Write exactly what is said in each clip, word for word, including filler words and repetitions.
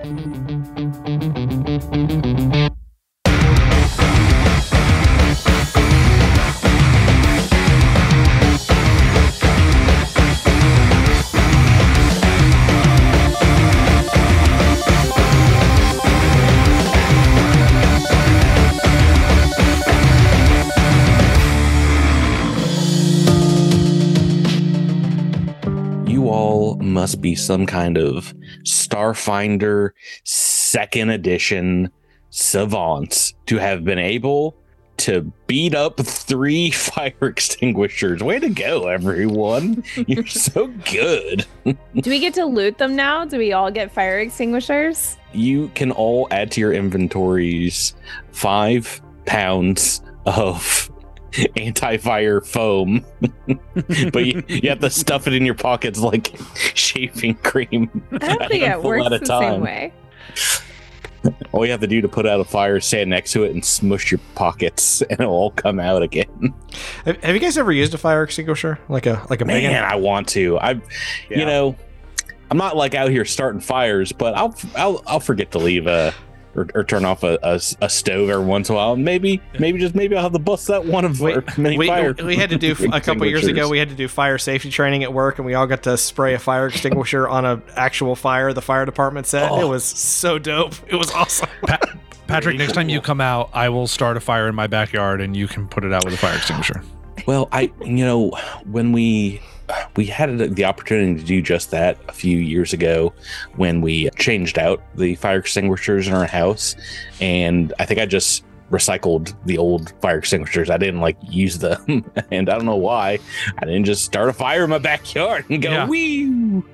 Must be some kind of Starfinder second edition savants to have been able to beat up three fire extinguishers. Way to go, everyone. You're so good. Do we get to loot them now? Do we all get fire extinguishers? You can all add to your inventories five pounds of anti-fire foam, but you, you have to stuff it in your pockets like shaving cream. I don't think it works the same way. All you have to do to put out a fire is stand next to it and smush your pockets, and it'll all come out again. Have, have you guys ever used a fire extinguisher, like a like a man? big one? I want to. I, yeah. you know, I'm not like out here starting fires, but I'll I'll I'll forget to leave a. Or, or turn off a, a, a stove every once in a while. Maybe, maybe just maybe I'll have to bust that one of our many we, fire. We had to do a couple years ago. We had to do fire safety training at work, and we all got to spray a fire extinguisher on an actual fire. The fire department said oh. It was so dope. It was awesome. Pa- Patrick, next time you come out, I will start a fire in my backyard, and you can put it out with a fire extinguisher. Well, I, you know, when we. We had the opportunity to do just that a few years ago when we changed out the fire extinguishers in our house. And I think I just recycled the old fire extinguishers. I didn't like use them. And I don't know why. I didn't just start a fire in my backyard and go, yeah. wee.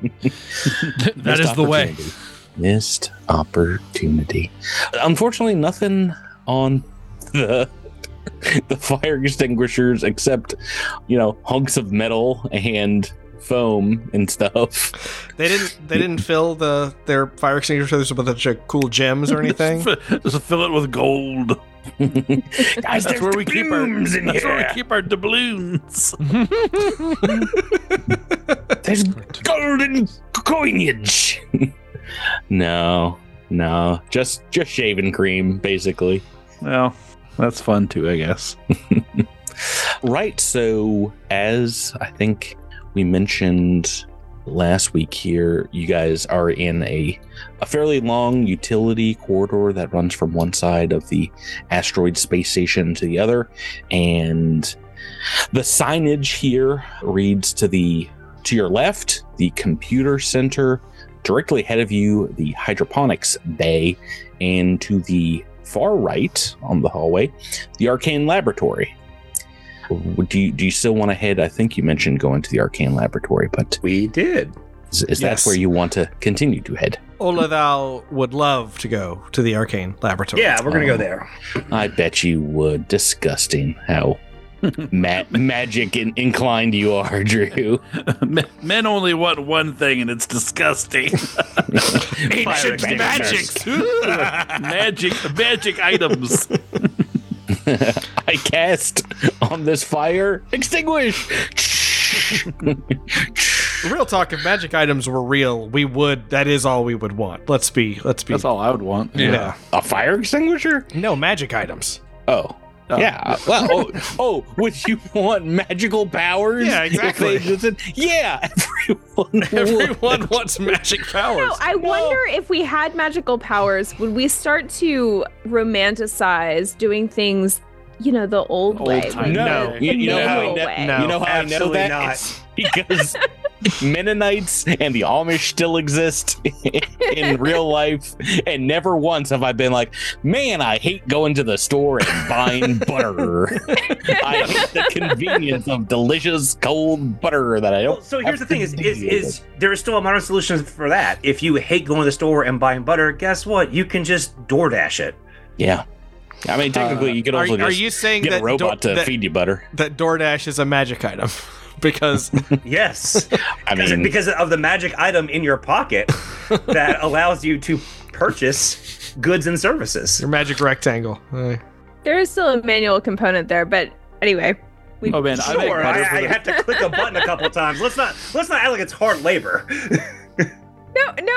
That is the way. Missed opportunity. Unfortunately, nothing on the the fire extinguishers except, you know, hunks of metal and foam and stuff. They didn't they didn't fill the their fire extinguishers with a bunch of cool gems or anything. Just fill it with gold. Guys, that's where we keep our in that's here. where we keep our doubloons. There's golden coinage. no, no, just just shaving cream, basically. Well, that's fun too, I guess. Right. So, as I think we mentioned last week here, you guys are in a, a fairly long utility corridor that runs from one side of the asteroid space station to the other. And the signage here reads to the to your left, the computer center, directly ahead of you, the hydroponics bay, and to the far right on the hallway, the arcane laboratory. Do you, do you still want to head? I think you mentioned going to the arcane laboratory, but we did. Is, is yes. that where you want to continue to head? Olathal would love to go to the arcane laboratory. Yeah, we're going to oh, go there. I bet you would. Disgusting how ma- magic in- inclined you are, Drew. Men only want one thing, and it's disgusting. Ancient magic. magic, magic items. I cast on this fire. Extinguish. Real talk, if magic items were real, we would, that is all we would want. Let's be, let's be. That's all I would want. Yeah. yeah. A fire extinguisher? No, magic items. Oh. Oh. Yeah. Well, oh, oh, would you want magical powers? Yeah, exactly. Just, yeah, everyone, everyone wants magic powers. No, I no. wonder if we had magical powers, would we start to romanticize doing things, you know, the old, old way? Time. No, the, you, you, the know how no. I know, no, you know how I know that? Not. It's because Mennonites and the Amish still exist in real life, and never once have I been like, man, I hate going to the store and buying butter. I hate the convenience of delicious cold butter that I don't. Well, so here's the thing: is, is is there is still a modern solution for that? If you hate going to the store and buying butter, guess what? You can just DoorDash it. Yeah. I mean, technically, uh, you could also are, just are you saying get that a robot do- to that, feed you butter. That DoorDash is a magic item. Because yes, I mean, because of the magic item in your pocket that allows you to purchase goods and services. Your magic rectangle. Uh, there is still a manual component there, but anyway. We, oh man, sure, I, I, I have to click a button a couple times. Let's not let's not act like it's hard labor. no, no.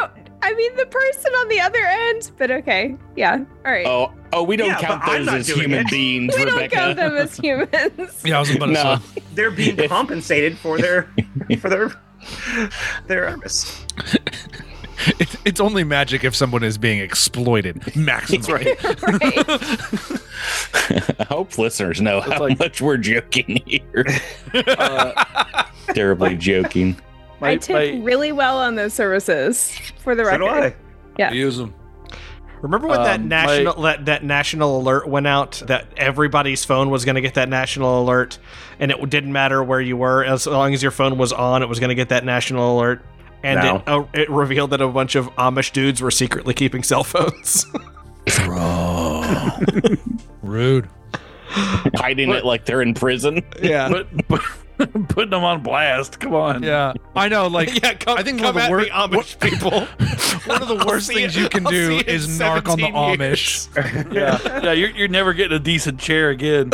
I mean the person on the other end, but okay. Yeah. All right. Oh, oh, we don't Yeah, count but I'm those not as doing human it. beings, we Rebecca. don't count them as humans. Yeah, I was about to No. say. They're being compensated for their for their their service. It, it's only magic if someone is being exploited. Maximum. Right. Right. I hope listeners know how like- much we're joking here. Uh, Terribly joking. my, I tip my- really well on those services, for the So do record. I. Yeah. use them. Remember when that Um, national that, that national alert went out that everybody's phone was going to get that national alert, and it didn't matter where you were as long as your phone was on, it was going to get that national alert. And No. it, uh, it revealed that a bunch of Amish dudes were secretly keeping cell phones. Bro. Rude. Hiding it like they're in prison. yeah, Put, put, putting them on blast. Come on. Yeah. I know, like, yeah. Come, I think come one of at the me, wor- Amish people. one of the I'll worst see things it- you can I'll do see it in is narc on the seventeen Amish. years. Yeah, yeah. You're, you're never getting a decent chair again.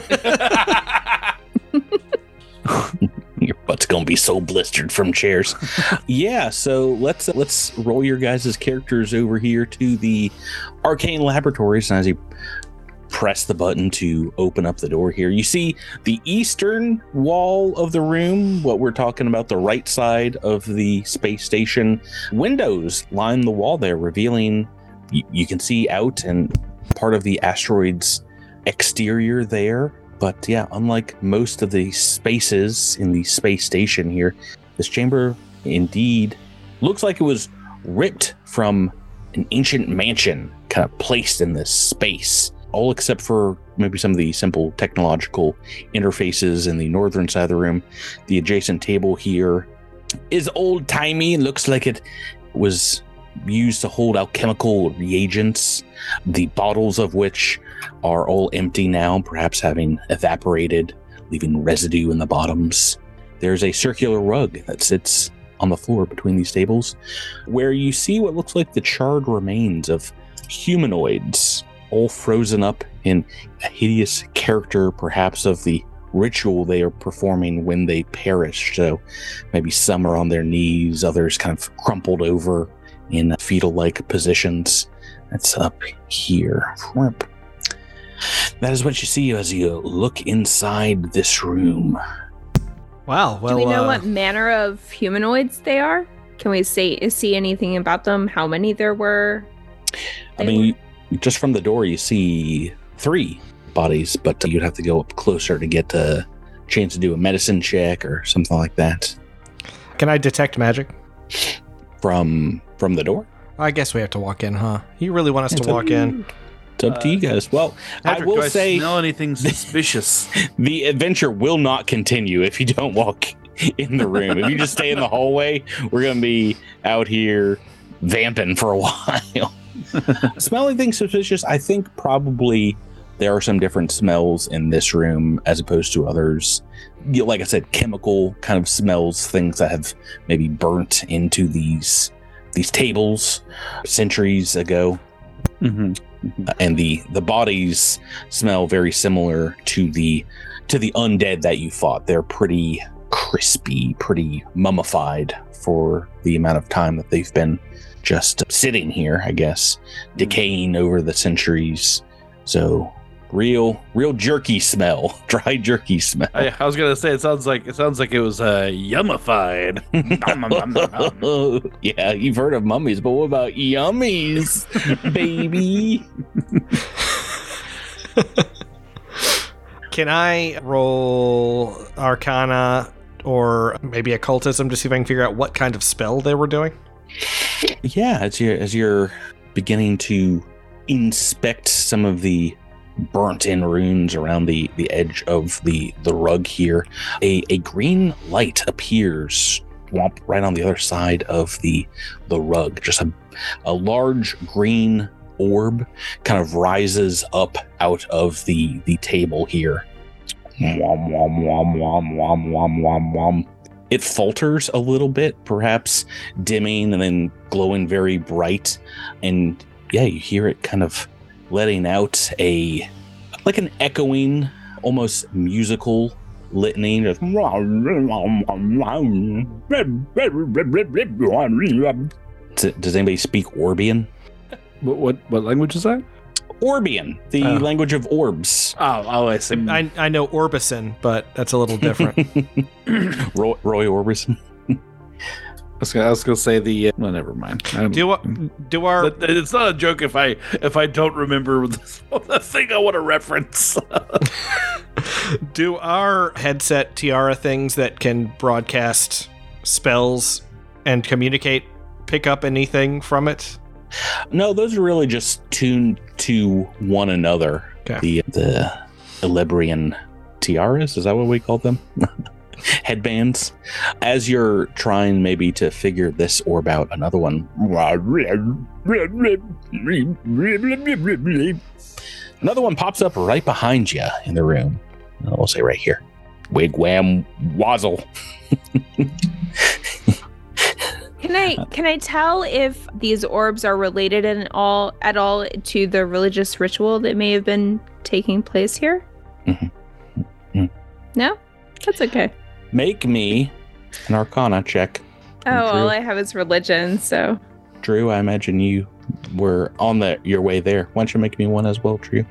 Your butt's gonna be so blistered from chairs. Yeah, so let's let's roll your guys' characters over here to the Arcane Laboratories. And as you press the button to open up the door here, you see the eastern wall of the room, what we're talking about, the right side of the space station. Windows line the wall there, revealing you, you can see out and part of the asteroid's exterior there. But yeah, unlike most of the spaces in the space station here, this chamber indeed looks like it was ripped from an ancient mansion, kind of placed in this space, all except for maybe some of the simple technological interfaces in the northern side of the room. The adjacent table here is old-timey and looks like it was used to hold alchemical reagents, the bottles of which are all empty now, perhaps having evaporated, leaving residue in the bottoms. There's a circular rug that sits on the floor between these tables, where you see what looks like the charred remains of humanoids, all frozen up in a hideous character, perhaps of the ritual they are performing when they perish. So maybe some are on their knees, others kind of crumpled over in fetal-like positions. That's up here. That is what you see as you look inside this room. Wow. Well, Do we know uh, what manner of humanoids they are? Can we say see anything about them? How many there were? I mean, just from the door, you see three bodies, but you'd have to go up closer to get a chance to do a medicine check or something like that. can I detect magic? From from the door, I guess we have to walk in, huh? You really want us It's to walk in? it's up to you guys. Well, Patrick, I will do I say smell anything suspicious? the adventure will not continue if you don't walk in the room. If you just stay in the hallway, we're going to be out here vamping for a while. Smell anything suspicious? I think probably there are some different smells in this room as opposed to others. You know, like I said, chemical kind of smells, things that have maybe burnt into these these tables centuries ago. Mm-hmm. And the the bodies smell very similar to the to the undead that you fought. They're pretty crispy, pretty mummified for the amount of time that they've been just sitting here, I guess, decaying over the centuries. So real real jerky smell, dry jerky smell. I, I was gonna say it sounds like it sounds like it was uh, yummified. Nom, nom, nom, nom, nom. Yeah, you've heard of mummies, but what about yummies, baby? Can I roll Arcana or maybe occultism to see if I can figure out what kind of spell they were doing? Yeah, as you're as you're beginning to inspect some of the burnt in runes around the the edge of the the rug here, a a green light appears womp, right on the other side of the the rug. Just a a large green orb kind of rises up out of the the table here. Wom, wom, wom, wom, wom, wom, wom, wom. It falters a little bit, perhaps dimming and then glowing very bright. And yeah, you hear it kind of letting out a, like an echoing, almost musical litany. Just, Does, does anybody speak Orbian? What what, what language is that? Orbian, the Oh. language of orbs. Oh, oh, I see. I, I know Orbison, but that's a little different. Roy, Roy Orbison. I was gonna, I was gonna say the. Uh, well, never mind. I don't- do do our That- it's not a joke if I if I don't remember this, the thing I want to reference. do our headset tiara things that can broadcast spells and communicate pick up anything from it? No, those are really just tuned to one another. Okay. The the Elebrian tiaras, is that what we call them? Headbands. As you're trying maybe to figure this orb out, another one. Another one pops up right behind you in the room. I'll say right here. Wigwam Wazzle. Can I can I tell if these orbs are related in all at all to the religious ritual that may have been taking place here? Mhm. Mhm. No? That's okay. Make me an Arcana check. Oh, Drew. all I have is religion, so Drew, I imagine you were on the your way there. Why don't you make me one as well, Drew?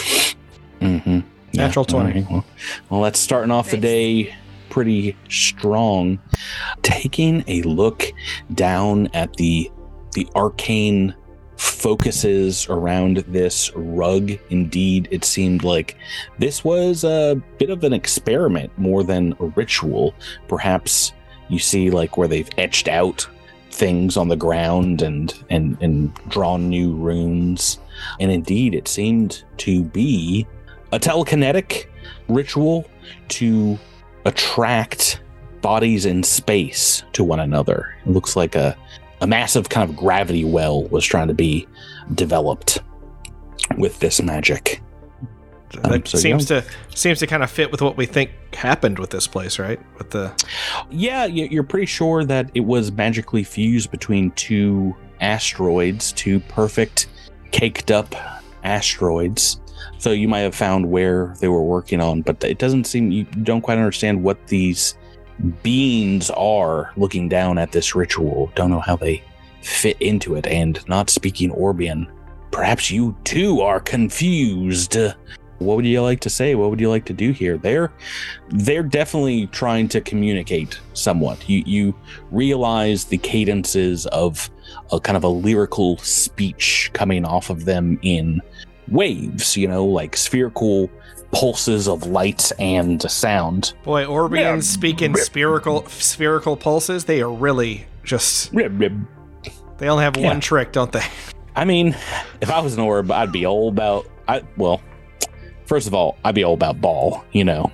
Mm-hmm. Natural twenty. Well, well, that's starting off the Nice. day pretty strong. Taking a look down at the the arcane focuses around this rug, indeed, it seemed like this was a bit of an experiment more than a ritual. Perhaps you see like where they've etched out things on the ground and and and drawn new runes, and indeed it seemed to be a telekinetic ritual to attract bodies in space to one another. It looks like a a massive kind of gravity well was trying to be developed with this magic. That Um, so seems yeah. to seems to kind of fit with what we think happened with this place, right? With the Yeah, you- you're pretty sure that it was magically fused between two asteroids, two perfect caked up asteroids. So you might have found where they were working on, but it doesn't seem, you don't quite understand what these beings are looking down at this ritual. Don't know how they fit into it, and not speaking Orbian. Perhaps you too are confused. What would you like to say? What would you like to do here? They're they're definitely trying to communicate somewhat. You you realize the cadences of a kind of a lyrical speech coming off of them in waves, you know, like spherical pulses of light and sound. boy Orbians speaking spherical spherical pulses. They are really just they only have Yeah. one trick, don't they? I mean, if I was an orb, I'd be all about I well, first of all, I'd be all about ball, you know.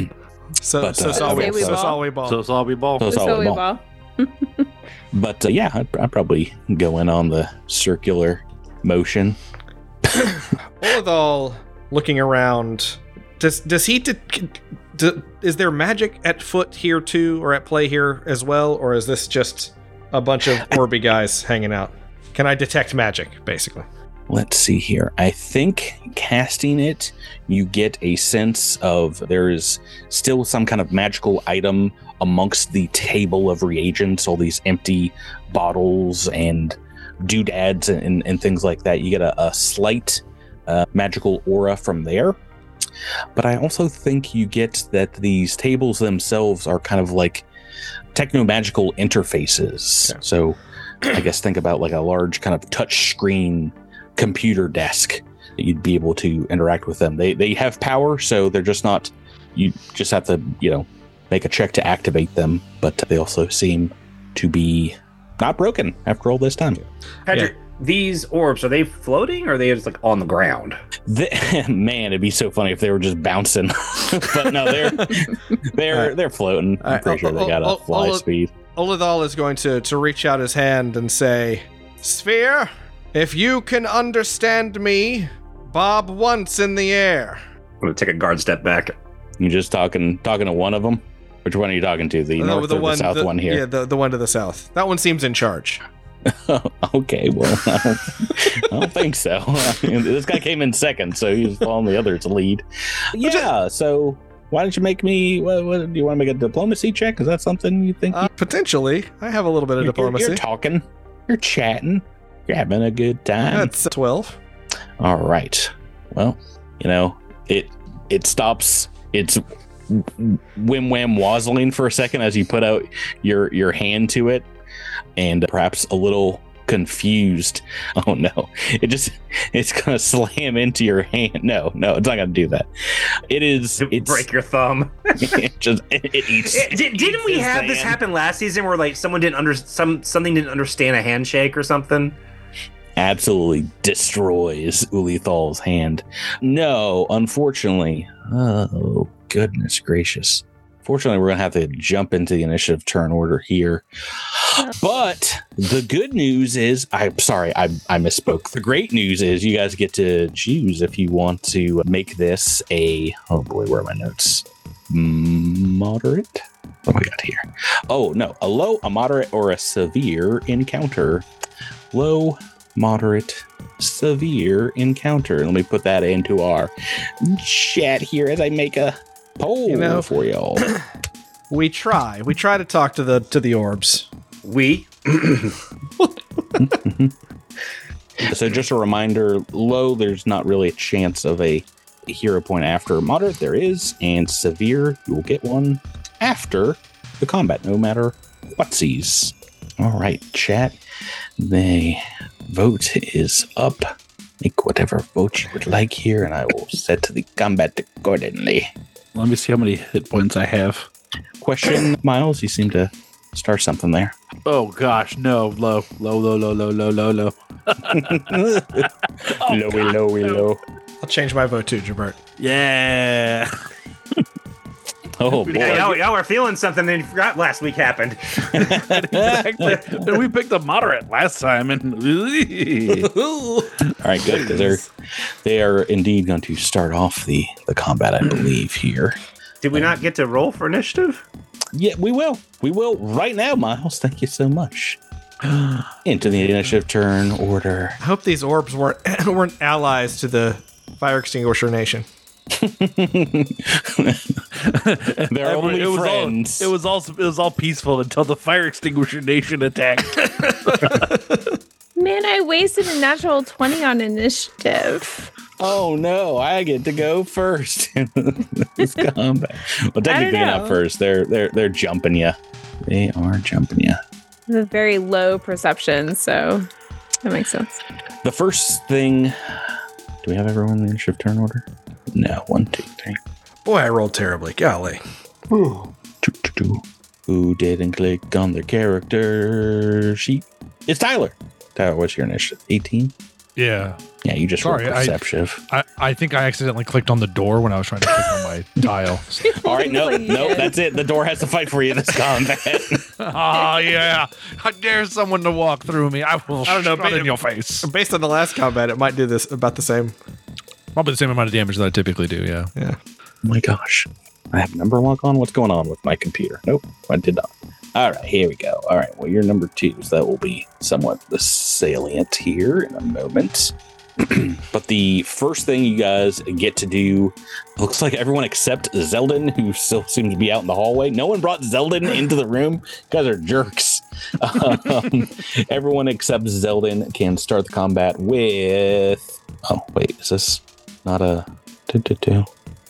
So But, so uh, so we Say we so ball. so we ball. So it's all be ball. So it's all so we ball. will. But uh, yeah, I'd, I'd probably go in on the circular motion. Olithal looking around. Does does he? De- do, is there magic at foot here too, or at play here as well, or is this just a bunch of Orby guys hanging out? Can I detect magic, basically? Let's see here. I think casting it, you get a sense of there is still some kind of magical item amongst the table of reagents, all these empty bottles and doodads and, and, and things like that. You get a, a slight uh, magical aura from there. But I also think you get that these tables themselves are kind of like techno-magical interfaces. Okay. So I guess think about like a large kind of touch screen computer desk that you'd be able to interact with them. They they have power, so they're just not, you just have to, you know, make a check to activate them, but they also seem to be not broken after all this time. Patrick, these orbs, are they floating or are they just like on the ground? The, man, it'd be so funny if they were just bouncing. But no, they're they're All right. they're floating. All I'm right. pretty sure Oh, they got oh, a fly oh, speed. Olithal is going to to reach out his hand and say, "Sphere, if you can understand me, bob once in the air." I'm going to take a guard step back. You just talking talking to one of them? Which one are you talking to? The No, north or the south the- one here? Yeah, the, the one to the south. That one seems in charge. Okay, well, I don't, I don't think so. I mean, this guy came in second, so he was following the other's lead. Yeah, so why don't you make me, what, what, do you want to make a diplomacy check? Is that something you think? Uh, potentially. I have a little bit of you're, diplomacy. You're talking. You're chatting. You're having a good time. That's twelve. All right. Well, you know, it it stops. It's whim wham wazzling for a second as you put out your your hand to it, and perhaps a little confused. Oh no! It just it's gonna slam into your hand. No, no, it's not gonna do that. It is. It's, Break your thumb. it just it, it eats. It- did, it didn't eats we his have this hand. happen last season where like someone didn't under some something didn't understand a handshake or something? Absolutely destroys Ulithal's hand. No, unfortunately. Oh, goodness gracious. Fortunately, we're going to have to jump into the initiative turn order here. But the good news is, I'm sorry, I, I misspoke. The great news is you guys get to choose if you want to make this a, oh boy, where are my notes? Moderate? What do we got here? Oh, no, a low, a moderate, or a severe encounter. Low, moderate, severe encounter. Let me put that into our chat here as I make a poll You know, for y'all. We try. We try to talk to the to the orbs. We So just a reminder, low, there's not really a chance of a hero point after. Moderate, there is, and severe, you will get one after the combat, no matter whatsies. All right, chat. The vote is up. Make whatever vote you would like here, and I will set to the combat accordingly. Let me see how many hit points I have. Question, Miles, you seem to start something there. Oh gosh, no, low, low, low, low, low, low, low, low. Lowy, lowy, low. I'll change my vote too, Jabert. Yeah. Oh, boy. yeah, y'all, y'all were feeling something and you forgot last week happened. Exactly. And we picked a moderate last time, and All right, good, because they're they are indeed going to start off the the combat, I believe, here. Did we not get to roll for initiative? Yeah, we will. We will right now, Miles. Thank you so much. Into the initiative turn order. I hope these orbs weren't weren't allies to the fire extinguisher nation. They're only it was friends. all it was all it was all peaceful until the fire extinguisher nation attacked. Man, I wasted a natural twenty on initiative. Oh no, I get to go first in this combat. Well, technically not know. first. They're they're they're jumping you. They are jumping you. I have a very low perception, so that makes sense. The first thing. Do we have everyone in the initiative turn order? No. One, two, three. Boy, I rolled terribly. Golly. Two, two, two. Who didn't click on their character sheet? It's Tyler. Tyler, what's your initiative? eighteen? Yeah. Yeah, you just rolled Sorry, I- perceptive. I, I think I accidentally clicked on the door when I was trying to click on my dial. All right, no, Like, no, yeah. that's it. The door has to fight for you this combat. Oh, yeah. How dare someone to walk through me? I will I don't know, shove it but- in your face. Based on the last combat, it might do this about the same. Probably the same amount of damage that I typically do, yeah. Yeah. Oh my gosh. I have number lock on? What's going on with my computer? Nope, I did not. All right, here we go. All right, well, you're number two, so that will be somewhat the salient here in a moment. But the first thing you guys get to do, looks like everyone except Zeldin, who still seems to be out in the hallway. No one brought Zeldin into the room. You guys are jerks. Um, everyone except Zeldin can start the combat with... Oh, wait, is this not a... Do, do, do.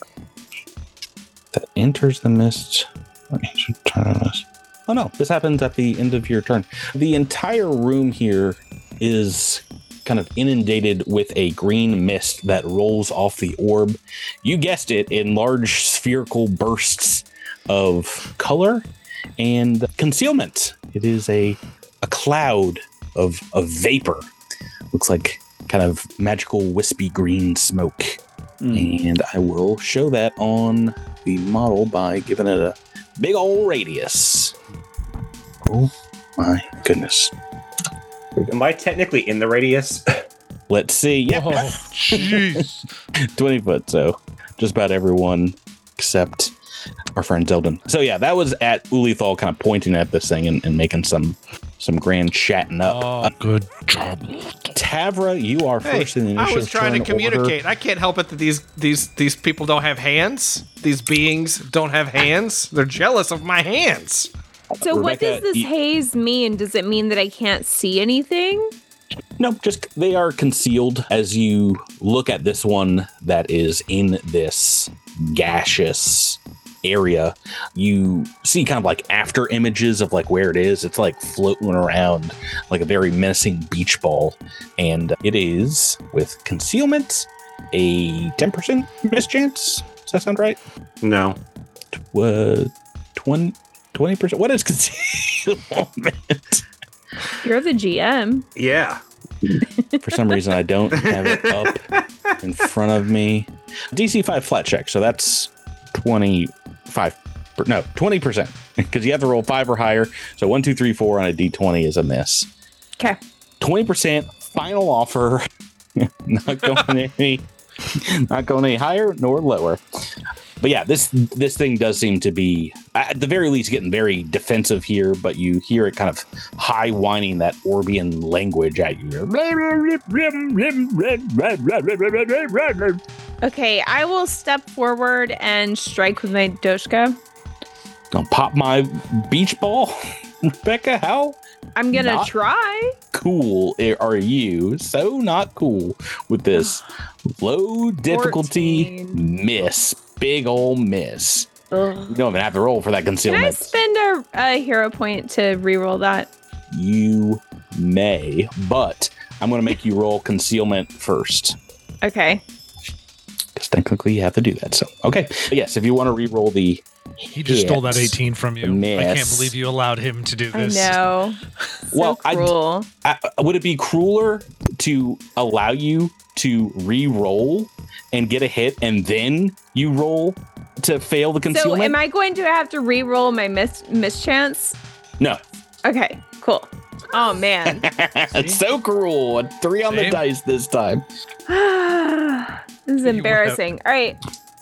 That enters the mist. Okay, should turn on this. Oh no, this happens at the end of your turn. The entire room here is kind of inundated with a green mist that rolls off the orb. You guessed it, in large spherical bursts of color and concealment. It is a a cloud of, of vapor. Looks like kind of magical wispy green smoke. And I will show that on the model by giving it a big old radius. Oh my goodness. Am I technically in the radius? Let's see. Yep. Oh, jeez. twenty foot. So just about everyone except our friend Zeldin. So yeah, that was at Ulithal kind of pointing at this thing and, and making some some grand chatting up. Oh, good job. Tavra, you are Hey, first in the I initiative was trying to turn communicate. order. I can't help it that these these these people don't have hands. These beings don't have hands. They're jealous of my hands. So what Rebecca, does this you- haze mean? Does it mean that I can't see anything? No, just they are concealed as you look at this one that is in this gaseous area. You see kind of like after images of like where it is. It's like floating around like a very menacing beach ball. And it is with concealment a ten percent mischance. Does that sound right? No. What? twenty percent? What is concealment? You're the G M. Yeah. For some reason, I don't have it up in front of me. D C five flat check, so that's twenty-five. No, twenty percent, because you have to roll five or higher. So one, two, three, four on a D twenty is a miss. Okay. twenty percent final offer. Not going any, not going any higher nor lower. But yeah, this this thing does seem to be, at the very least, getting very defensive here. But you hear it kind of high whining that Orbian language at you. Okay, I will step forward and strike with my Doshka. Gonna pop my beach ball, Rebecca. How I'm gonna Not- try. cool are you? So not cool with this low difficulty fourteen. miss, big ol' miss. Ugh. You don't even have to roll for that Can I concealment. spend a, a hero point to reroll that? You may, but I'm gonna make you roll concealment first. Okay. Because technically you have to do that. So, okay. But yes, if you want to re-roll the He just stole that hits, eighteen from you. I miss. can't believe you allowed him to do I this. know. So Well, I d- cruel. I, would it be crueler to allow you to re-roll and get a hit and then you roll to fail the So concealment? am I going to have to re-roll my miss mischance? No. Okay, cool. Oh man. It's so cruel. A three on the Same. dice this time. This is embarrassing. All right.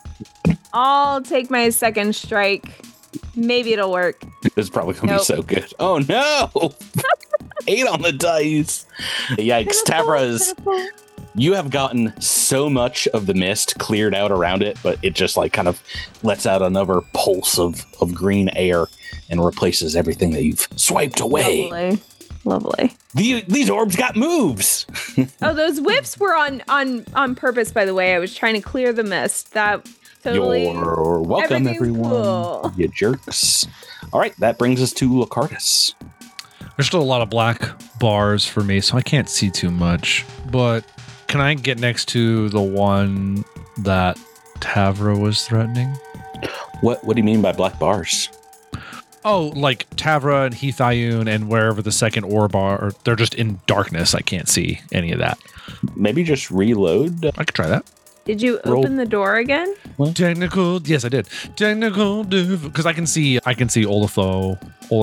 I'll take my second strike. Maybe it'll work. This is probably going to Nope. be so good. Oh, no. Eight on the dice. Yikes. Tavra's, you have gotten so much of the mist cleared out around it, but it just like kind of lets out another pulse of, of green air and replaces everything that you've swiped away. Lovely. Lovely. The, these orbs got moves. Oh, those whiffs were on on on purpose, by the way. I was trying to clear the mist. That totally. You're welcome, Everything's everyone. cool. You jerks. All right, that brings us to Lacardus. There's still a lot of black bars for me, so I can't see too much. But can I get next to the one that Tavra was threatening? What What do you mean by black bars? Oh, like Tavra and Heathayun and wherever the second orb are, they're just in darkness. I can't see any of that. Maybe just reload. I could try that. Did you Roll. open the door again? Technical, yes, I did. Technical, because I can see, I can see Olafo,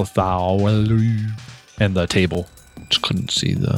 Olathau, and the table. Just couldn't see the.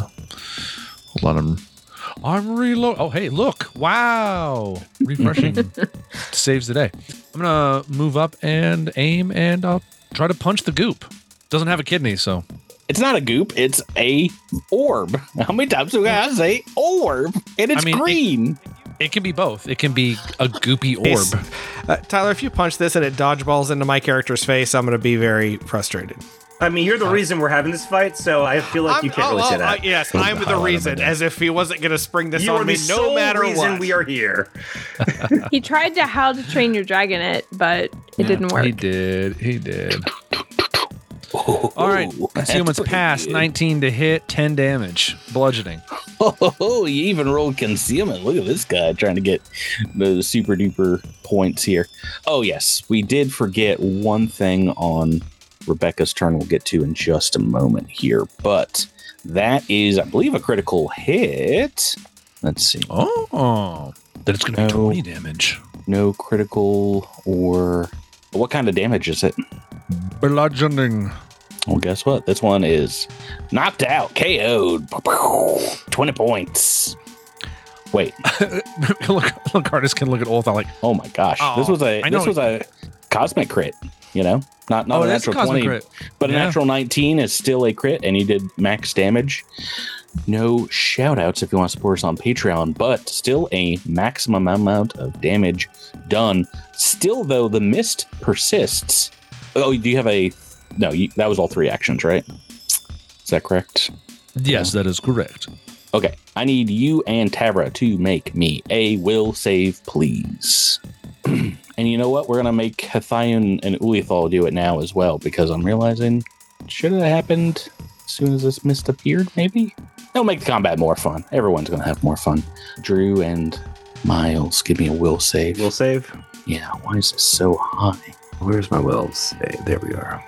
Hold on, I'm, I'm reload. Oh, hey, look! Wow, refreshing. Saves the day. I'm gonna move up and aim, and I'll try to punch the goop. Doesn't have a kidney, so It's not a goop. It's a orb. How many times do I say orb? And it's I mean, it- green. it can be both. It can be a goopy Ace, orb. Uh, Tyler, if you punch this and it dodgeballs into my character's face, I'm going to be very frustrated. I mean, you're the reason we're having this fight, so I feel like you I'm- can't really oh, say oh, that. uh, yes, Was I'm the the highlight reason, of the day. as if he wasn't going to spring this you on are me the no sole matter reason what. we are here. He tried to How to Train Your Dragon it, but it didn't work. He did. He did. Oh, All right. that's Concealment's pretty passed. good. nineteen to hit, ten damage. Bludgeoning. Oh, you even rolled concealment. Look at this guy trying to get the super duper points here. Oh, yes. We did forget one thing on Rebecca's turn we'll get to in just a moment here. But that is, I believe, a critical hit. Let's see. Oh. Then it's going to be No. twenty damage. No critical or... What kind of damage is it? Bludgeoning. Well, guess what? This one is knocked out, K O'd. twenty points. Wait. look, look, artists can look at Olthal like, Oh my gosh. Oh, this was a I know this was a cosmic crit, you know? Not not oh, a that's a natural cosmic twenty, crit. but a Yeah. natural nineteen is still a crit and he did max damage. No shout outs if you want to support us on Patreon, but still a maximum amount of damage done. Still though, the mist persists. Oh, do you have a no, you, that was all three actions, right? Is that correct? Yes, that is correct. Okay, I need you and Tavra to make me a will save, please. And you know what? We're going to make Hathion and Ulithal do it now as well, because I'm realizing it should have happened as soon as this mist appeared, maybe? It'll make the combat more fun. Everyone's going to have more fun. Drew and Miles, give me a will save. Will save? Yeah, why is this so high? Where's my wills? Hey, there we are.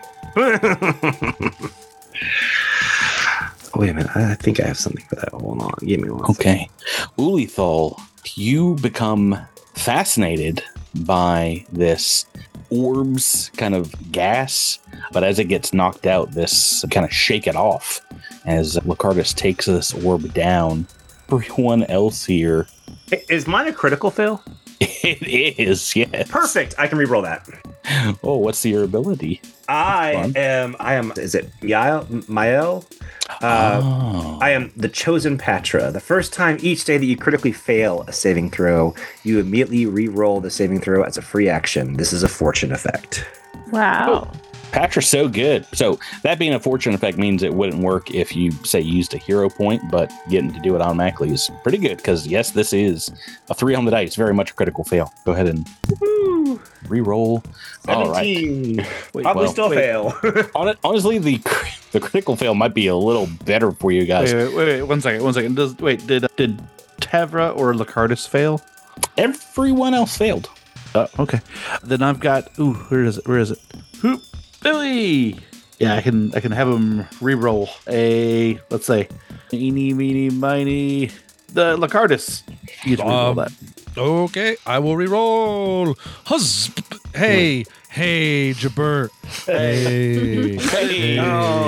Wait a minute. I think I have something for that. Hold on. Give me one. Okay. Ulithal, you become fascinated by this orbs kind of gas, but as it gets knocked out, this kind of shake it off as Lacardus takes this orb down. Everyone else here. Is mine a critical fail? It is, yes. Perfect. I can reroll that. Oh, what's your ability? I Fun. am. I am. Is it Yael? Mael? Uh, oh. I am the chosen Patra. The first time each day that you critically fail a saving throw, you immediately re-roll the saving throw as a free action. This is a fortune effect. Wow. Patra's so good. So that being a fortune effect means it wouldn't work if you, say, used a hero point, but getting to do it automatically is pretty good because, yes, this is a three on the dice. Very much a critical fail. Go ahead and Woo! re-roll. All right. seventeen. Wait, Probably well, still wait. fail. Hon- Honestly, the the critical fail might be a little better for you guys. Wait, wait, wait, wait, one second, one second. Does wait, did did Tavra or Lacardus fail? Everyone else failed. Oh, okay. Then I've got. Ooh, where is it? Where is it? Hoop, Billy. Yeah, I can I can have him re-roll a. Let's say, eeny, meeny, miny. The Lacardus. You can re-roll Um, that. Okay, I will re-roll. Huzz. Hey, hey, Jabert. Hey. Hey.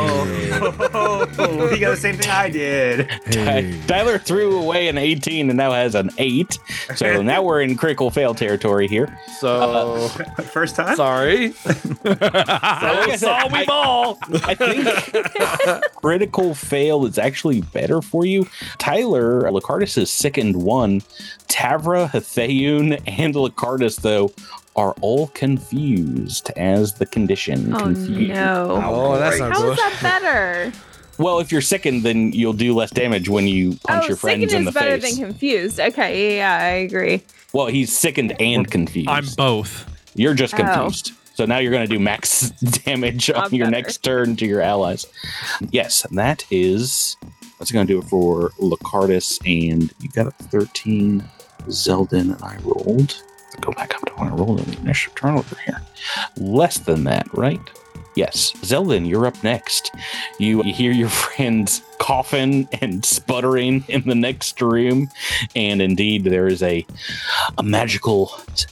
Oh, he got the same thing I did. Hey. Tyler threw away an eighteen and now has an eight. So now we're in critical fail territory here. So First time? sorry. Like I said, Saw we I- ball. I think critical fail is actually better for you. Tyler, Lacardus is sickened one. Tavra, Hathayun, and Lacardus, though, are all confused as the condition. Oh confused. no. Oh, that's not How good. is that better? Well, if you're sickened, then you'll do less damage when you punch oh, your friends sickened in is the better face. than confused. Okay, yeah, I agree. Well, he's sickened and confused. I'm both. You're just Oh. confused. So now you're going to do max damage on Not your better. next turn to your allies. Yes, that is what's going to do it for Lacardus, and you got a thirteen. Zeldin and I rolled. Let's go back up to when I rolled in the initial turn over here. Less than that, right? Yes. Zeldin, you're up next. You hear your friends coughing and sputtering in the next room, and indeed there is a a magical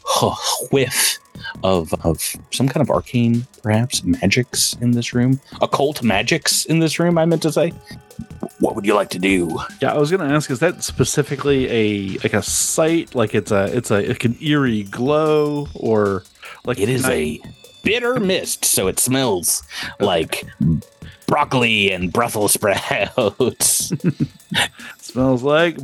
whiff of of some kind of arcane, perhaps magics in this room. Occult magics in this room, I meant to say. What would you like to do? Yeah, I was gonna ask, is that specifically a like a sight? Like it's a it's a like an eerie glow, or like It is can I- a bitter mist, so it smells like broccoli and Brussels sprouts. smells like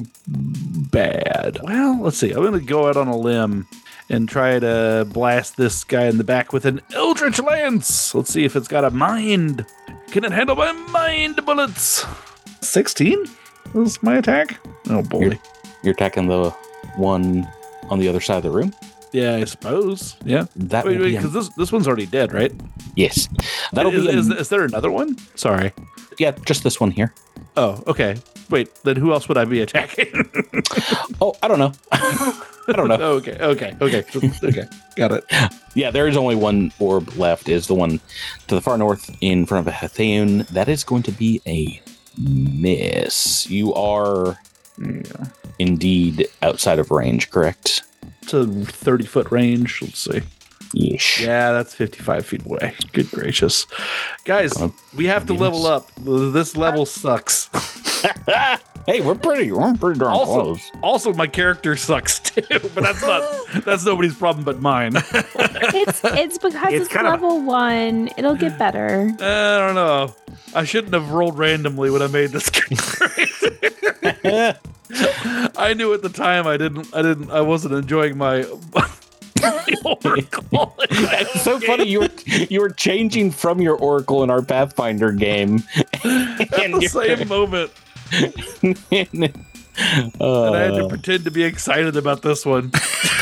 bad. Well, let's see. I'm gonna go out on a limb and try to blast this guy in the back with an Eldritch Lance. Let's see if it's got a mind. Can it handle my mind bullets? sixteen is my attack. Oh boy. You're- You're attacking the one on the other side of the room. Yeah, I suppose. Yeah. That Wait, will wait, be a- because this this one's already dead, right? yes. That'll is, be a- is, is there another one? Sorry. yeah, just this one here. Oh, okay. Wait, then who else would I be attacking? Oh, I don't know. I don't know. okay, okay, okay, okay. Got it. Yeah, there is only one orb left. Is the one to the far north in front of Hathayun. That is going to be a miss. You are Yeah. indeed outside of range, correct? It's a thirty foot range. Let's see. Yeesh. Yeah, that's fifty-five feet away. Good gracious. Guys, Uh, we have to yes. level up. This level sucks. Hey, we're pretty, we're pretty darn Also, close. also my character sucks too, but that's not that's nobody's problem but mine. Uh, It's it's because It's it's, kind of- level one. It'll get better. I don't know. I shouldn't have rolled randomly when I made this character. I knew at the time I didn't I didn't I wasn't enjoying my Oracle. It's so funny. You were you were changing from your Oracle in our Pathfinder game. At the same moment. and, uh, And I had to pretend to be excited about this one.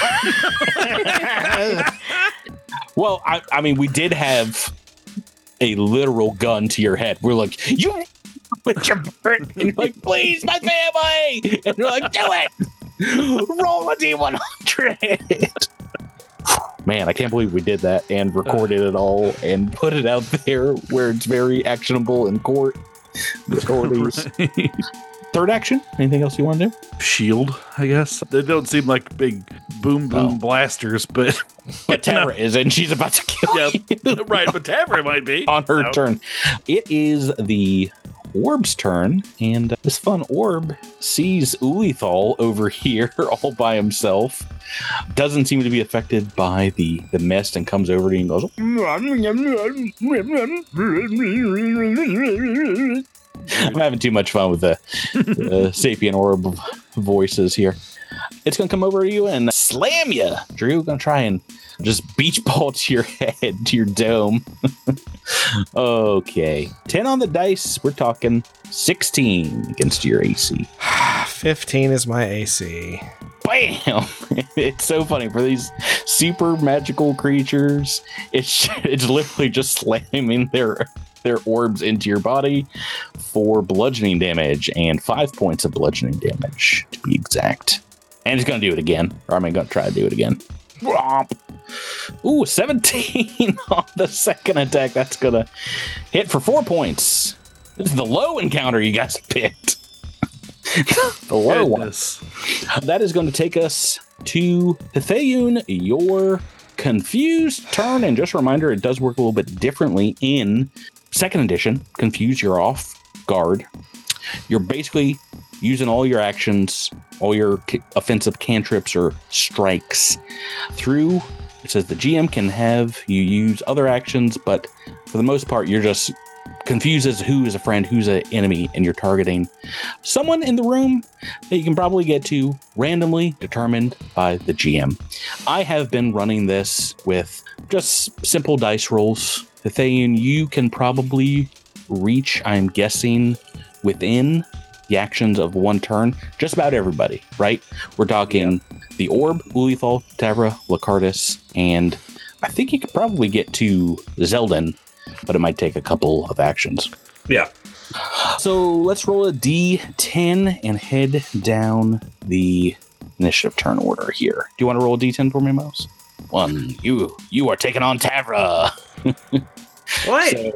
well, I, I mean, we did have a literal gun to your head. We're like, you with your bird, and you're like, please, my family, and you're like, do it. Roll a D one hundred. Man, I can't believe we did that and recorded it all and put it out there where it's very actionable in court. The authorities. Right. Third action? Anything else you want to do? Shield, I guess. They don't seem like big boom boom Oh. blasters, but But Tara is, and she's about to kill yeah, you right. But Tavern might be on her No. turn. It is the orb's turn, and this fun orb sees Ulithal over here all by himself. Doesn't seem to be affected by the, the mist and comes over to you and goes, I'm having too much fun with the uh, sapient orb voices here. It's going to come over to you and slam you. Drew, going to try and just beach ball to your head, to your dome. Okay. ten on the dice. We're talking sixteen against your A C. fifteen is my A C. Bam! It's so funny for these super magical creatures. It's it's literally just slamming their their orbs into your body for bludgeoning damage and five points of bludgeoning damage to be exact. And it's gonna do it again, or am I gonna try to do it again? Whomp. Ooh, seventeen on the second attack. That's gonna hit for four points. This is the low encounter you guys picked. The low one. Goodness. That is going to take us to Thayun, your confused turn. And just a reminder, it does work a little bit differently in second edition. Confuse, you're off guard. You're basically using all your actions, all your ca- offensive cantrips or strikes through. It says the G M can have you use other actions, but for the most part, you're just confused as who is a friend, who's an enemy, and you're targeting someone in the room that you can probably get to randomly determined by the G M. I have been running this with just simple dice rolls. Thayun, you can probably reach, I'm guessing, within the actions of one turn, just about everybody, right? We're talking yeah. the Orb, Ulithal, Tavra, Lacardis, and I think you could probably get to Zeldin, but it might take a couple of actions. Yeah. So let's roll a D ten and head down the initiative turn order here. Do you want to roll a D ten for me, Miles? One. You you are taking on Tavra. What? So,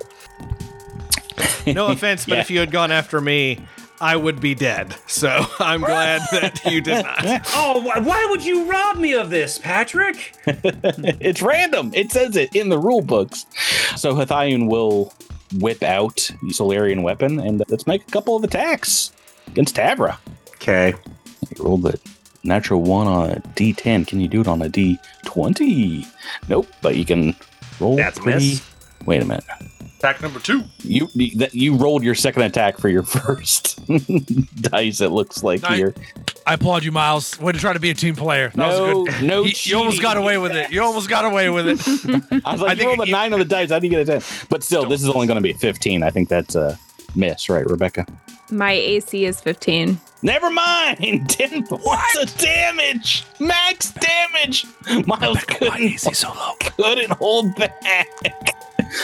No offense, but Yeah. if you had gone after me, I would be dead. So I'm glad that you did not. Oh, wh- why would you rob me of this, Patrick? it's random. It says it in the rule books. So Hathayun will whip out the Solarian weapon and let's make a couple of attacks against Tavra. Okay. You rolled the natural one on a D ten. Can you do it on a D twenty? Nope, but you can roll That's three. miss. Wait a minute. Attack number two. You you- that you rolled your second attack for your first dice. It looks like Nice. here. I applaud you, Miles. Way to try to be a team player. That No, was good. no You, you almost cheating. got away with it. You almost got away with it. I was like, I you think rolled a you- nine on the dice. How do you get a ten? But still, this is only going to be a fifteen. I think that's a miss, right, Rebecca? My A C is fifteen. Never mind. Ten points of damage. Max damage. Miles couldn't, so low? couldn't hold back.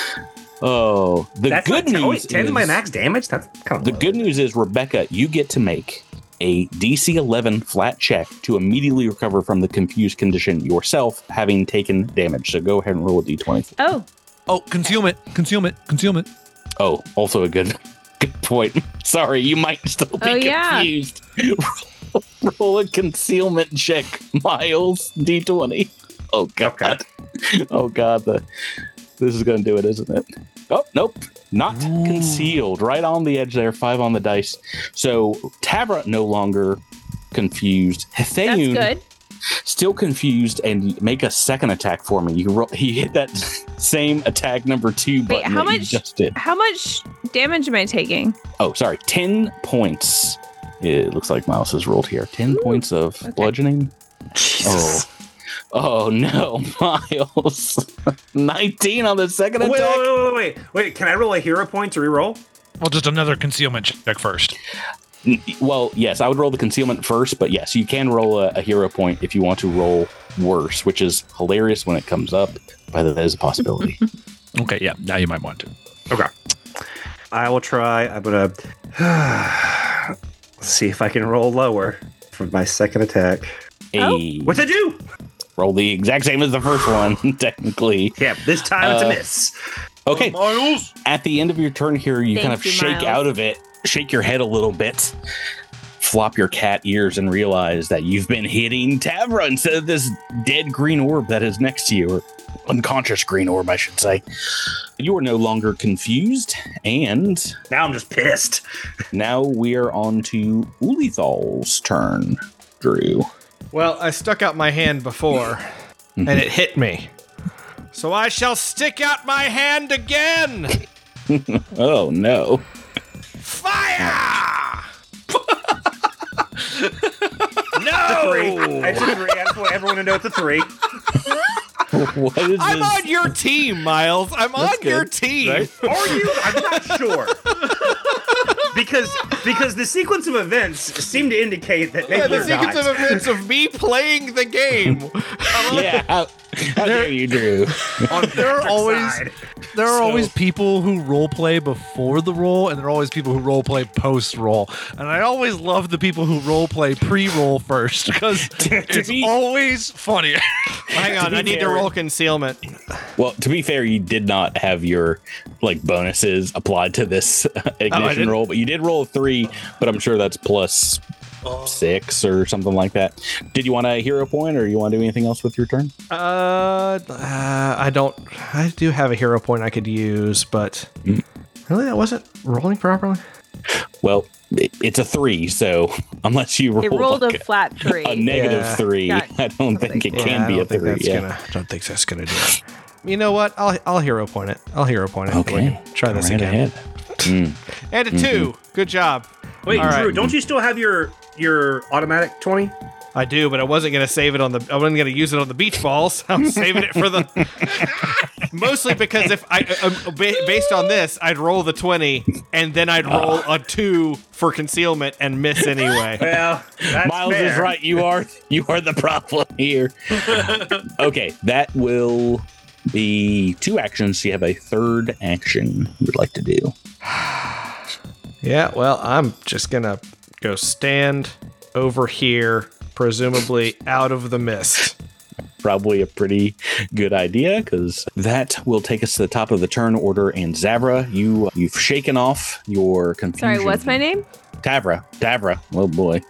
Oh, the That's good not ten, news ten is my max damage? That's kind of the good news is, Rebecca, you get to make a D C eleven flat check to immediately recover from the confused condition yourself, having taken damage. So go ahead and roll a D twenty. Oh, Oh, concealment, concealment, concealment. Oh, also a good good point. Sorry, you might still be Oh, yeah. confused. Roll a concealment check, Miles. D twenty. Oh god. Okay. Oh god. The this is gonna do it, isn't it? Oh nope. Not Ooh. concealed. Right on the edge there. Five on the dice. So Tavra no longer confused. that's Thayun good. still confused, and make a second attack for me. You roll, he hit that same attack number two button Wait, how that you much- just did. How much damage am I taking? Oh, sorry, ten points. It looks like Miles has rolled here. Ten points of Okay. bludgeoning. Jesus. Oh, Oh no, Miles. nineteen on the second Wait, attack. wait, wait, wait, wait, wait. Can I roll a hero point to reroll? Well, just another concealment check first. Well, yes, I would roll the concealment first, but yes, you can roll a, a hero point if you want to roll worse, which is hilarious when it comes up, but that is a possibility. Okay, yeah, now you might want to. Okay. I will try. I'm gonna see if I can roll lower for my second attack. Hey, What's I do? roll the exact same as the first one, technically. Yeah, this time it's Uh, a miss. Okay. Miles. At the end of your turn here, you Thank kind of you, shake Miles. out of it, shake your head a little bit, flop your cat ears, and realize that you've been hitting Tavra instead of this dead green orb that is next to you, or unconscious green orb, I should say. You are no longer confused, and Now I'm just pissed. now we are on to Ulithal's turn. Drew. Well, I stuck out my hand before, and it hit me. So I shall stick out my hand again. Oh no. Fire! Three. no! It's a three. I just want everyone to know it's a three. What is I'm this? on your team, Miles. I'm on good, your team. right? Are you? I'm not sure. because because the sequence of events seem to indicate that maybe Yeah, the you're sequence not. of events of me playing the game. Yeah, how, how dare you, Drew? on There are Patrick's always side. there are So- always people who role play before the roll, and there are always people who role play post roll. And I always love the people who role play pre roll first because it's be- always funnier. Hang on, be I need to fair- roll concealment. Well, to be fair, you did not have your like bonuses applied to this ignition didn't? roll, but you did roll a three. But I'm sure that's plus six or something like that. Did you want a hero point, or you want to do anything else with your turn? Uh, uh, I don't. I do have a hero point I could use, but really, that wasn't rolling properly. Well, it, it's a three, so unless you roll It rolled like a flat three. a negative Yeah. three, Yeah. I don't think it Yeah, can I be don't a think three. that's Yeah. gonna. I don't think that's gonna do it. You know what? I'll I'll hero point it. I'll hero point it. We Okay, can try this Right again. ahead. Mm. And a two. Good job. Wait, All Drew, right. don't you still have your your automatic twenty? I do, but I wasn't gonna save it on the. I wasn't gonna use it on the beach balls. I'm saving it for the. Mostly because if I, um, ba- based on this, I'd roll the twenty and then I'd roll a two for concealment and miss anyway. Well, that's Miles fair. is right. You are you are the problem here. Okay, that will be two actions. You have a third action you would like to do. Yeah, well, I'm just gonna go stand over here, presumably out of the mist. Probably a pretty good idea, because that will take us to the top of the turn order. And Zavra, you you've shaken off your confusion. Sorry, what's my name? Tavra. Tavra. Oh boy.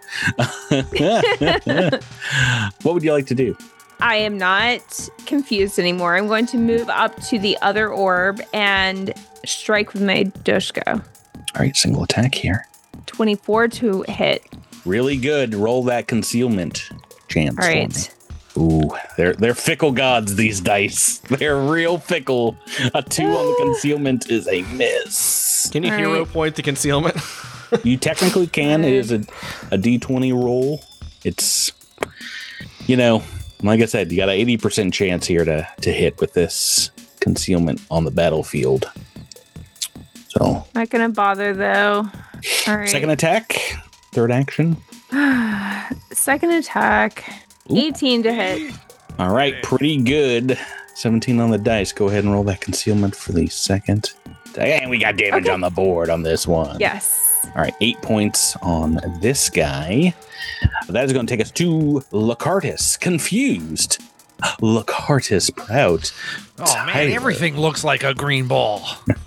What would you like to do? I am not confused anymore. I'm going to move up to the other orb and strike with my Dushko. All right, single attack here. twenty-four to hit. Really good. Roll that concealment chance. All for right. me. Ooh, they're they're fickle gods, these dice. They're real fickle. A two on the concealment is a miss. Can you All hero right. point the concealment? You technically can. It is a, a D twenty roll. It's, you know, like I said, you got an eighty percent chance here to, to hit with this concealment on the battlefield. So, Not gonna bother though. All right. second attack, third action. Second attack. eighteen to hit. All right, pretty good. seventeen on the dice. Go ahead and roll that concealment for the second. And we got damage Okay. on the board on this one. Yes. All right, eight points on this guy. That is going to take us to Lacartus. Confused. Lacartus, proud. Oh man, Tyler. everything looks like a green ball.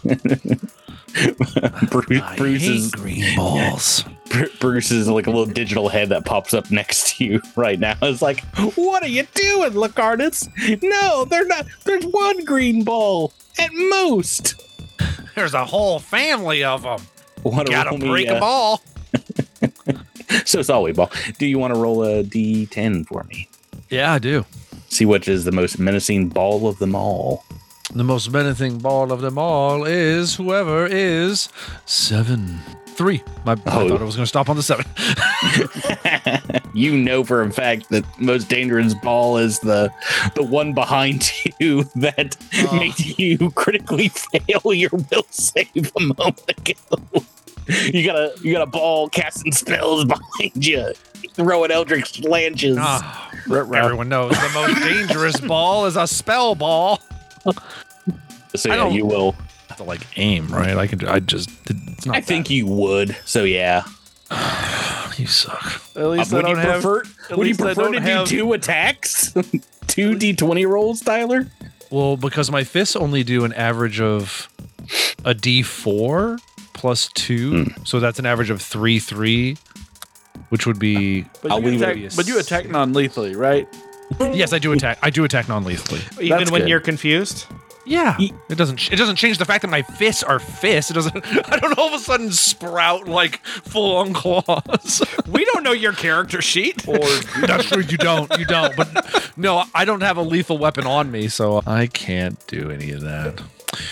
Bruce, I Bruce, hate is, green balls. Bru- Bruce is like a little digital head that pops up next to you right now. It's like, what are you doing, Lacartus? No, they're not. There's one green ball at most. There's a whole family of them. Want to Gotta roll me, break uh, a ball. So it's always ball. Do you want to roll a D ten for me? Yeah, I do. See which is the most menacing ball of them all. The most menacing ball of them all is whoever is seven. Three. My, Oh. I thought it was going to stop on the seven. You know for a fact that the most dangerous ball is the the one behind you that Oh. made you critically fail your will save a moment ago. You got a you got a ball casting spells behind you, throwing Eldritch Lances. Ah, everyone knows the most dangerous ball is a spell ball. So I yeah, don't- you will. I have to like aim, right? I can. I just. It's not I think you would. So yeah. that. You suck. At least Uh, I would you don't have. prefer? at Would you least I prefer don't to have- do two attacks, two d twenty rolls, Tyler? Well, because my fists only do an average of a D four plus two, so that's an average of three three, which would be. But I'll you, leave it attack, but you attack non-lethally, right? Yes, I do attack. I do attack non-lethally. Even That's when good. you're confused? Yeah, it doesn't. It doesn't change the fact that my fists are fists. It doesn't. I don't all of a sudden sprout like full on claws. We don't know your character sheet. Or That's true. You don't. You don't. But no, I don't have a lethal weapon on me, so I can't do any of that.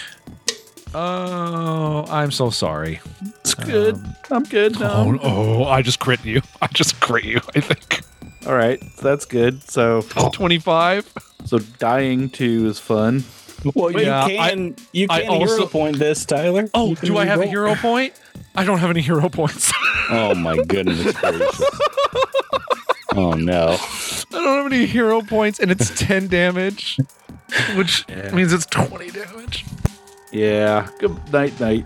Oh, I'm so sorry. it's good. I'm good. No. Oh, oh, I just crit you. I just crit you. I think All right, so that's good. So, twenty-five. so dying two is fun. Well, Yeah, you can. you I can also- hero point this, Tyler. Oh, You can do I have a re-roll. hero point? I don't have any hero points. Oh my goodness gracious! Oh no! I don't have any hero points, and it's ten damage, which Yeah. means it's twenty damage. Yeah. Good night, night.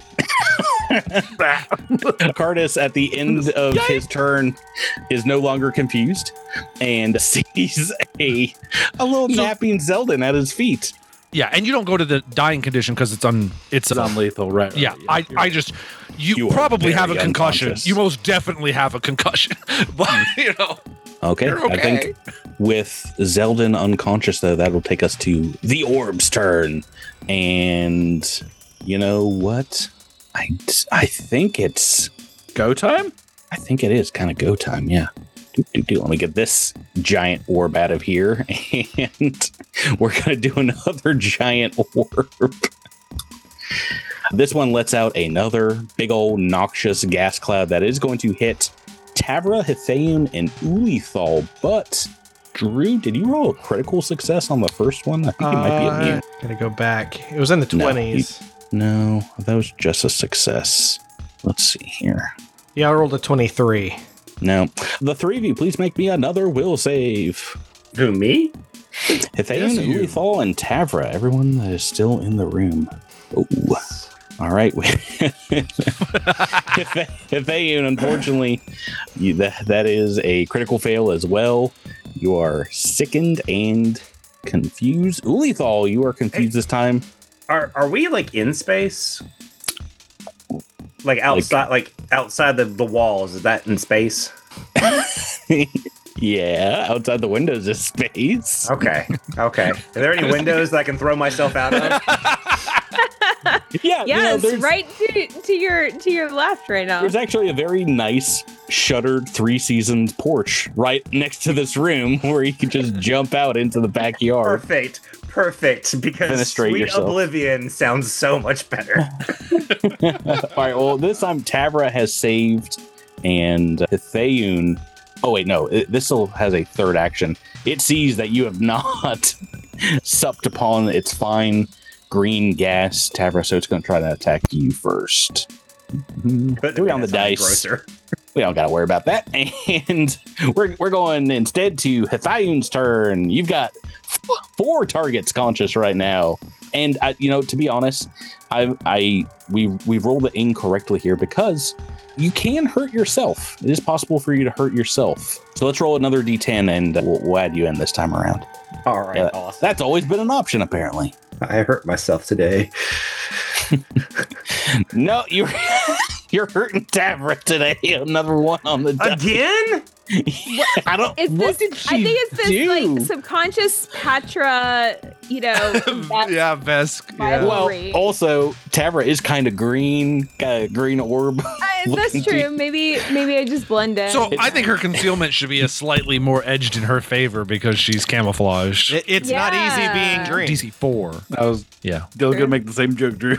Cardis, at the end of his turn, is no longer confused and sees a a little So- napping Zeldin at his feet. Yeah, and you don't go to the dying condition because it's on. It's It's a, non-lethal, right? right, Yeah, I, you're I right. just you, You are probably have a very concussion. unconscious. You most definitely have a concussion, but you know. Okay, You're I think with Zeldin unconscious, though, that'll take us to the orb's turn. And you know what? I, I think it's go time. I think it is kind of go time. Yeah. Do, do, do. Let me get this giant orb out of here, and we're gonna do another giant orb. This one lets out another big old noxious gas cloud that is going to hit Tavra, Hithaeum, and Ulithal. But Drew, did you roll a critical success on the first one? I think you might be Uh, immune. Gotta go back. It was in the No, twenties. No, that was just a success. Let's see here. Yeah, I rolled a twenty-three. No, the three of you, please make me another will save. Who, me? Hithaeum, Yes, you. Ulithal, and Tavra, everyone that is still in the room. Oh, all right. Hithaeum, unfortunately, you, that, that is a critical fail as well. You are sickened and confused. Ulithal, you are confused this time. Are are we like in space? Like outside, like, outside the, the walls? Is that in space? Yeah, outside the windows is space. Okay, okay. Are there any windows that I can throw myself out of? Yeah, you know, Yes, there's- right to, to your to your left right now. There's actually a very nice shuttered three seasons porch right next to this room where you can just jump out into the backyard. Perfect, perfect. Because Fenestrate Sweet yourself. Oblivion sounds so much better. All right, well, this time Tavra has saved, and Hithaeum. Oh, wait, no, it, this still has a third action. It sees that you have not supped upon its fine green gas, Tavra, so it's going to try to attack you first. But Three on the that sounds dice. grosser. We don't got to worry about that. And we're, we're going instead to Hithaeum's turn. You've got f- four targets conscious right now. And, I, you know, to be honest, I, I we, we've rolled it incorrectly here because you can hurt yourself. It is possible for you to hurt yourself. So let's roll another d ten and we'll, we'll add you in this time around. All right, Yeah, awesome. That's always been an option, apparently. I hurt myself today. No, you're, you're hurting Tavra today. Another one on the die. Again? I don't. Is what this, did she I think it's this do? like subconscious Patra you know, that yeah, Vesk. Yeah. Well, rivalry. also Tavra is kind of green, got a green orb. Uh, that's looking true. deep. Maybe maybe I just blend in. So I think her concealment should be a slightly more edged in her favor because she's camouflaged. It, it's not easy Yeah. being green. D C four. I was Yeah. still gonna make the same joke, Drew.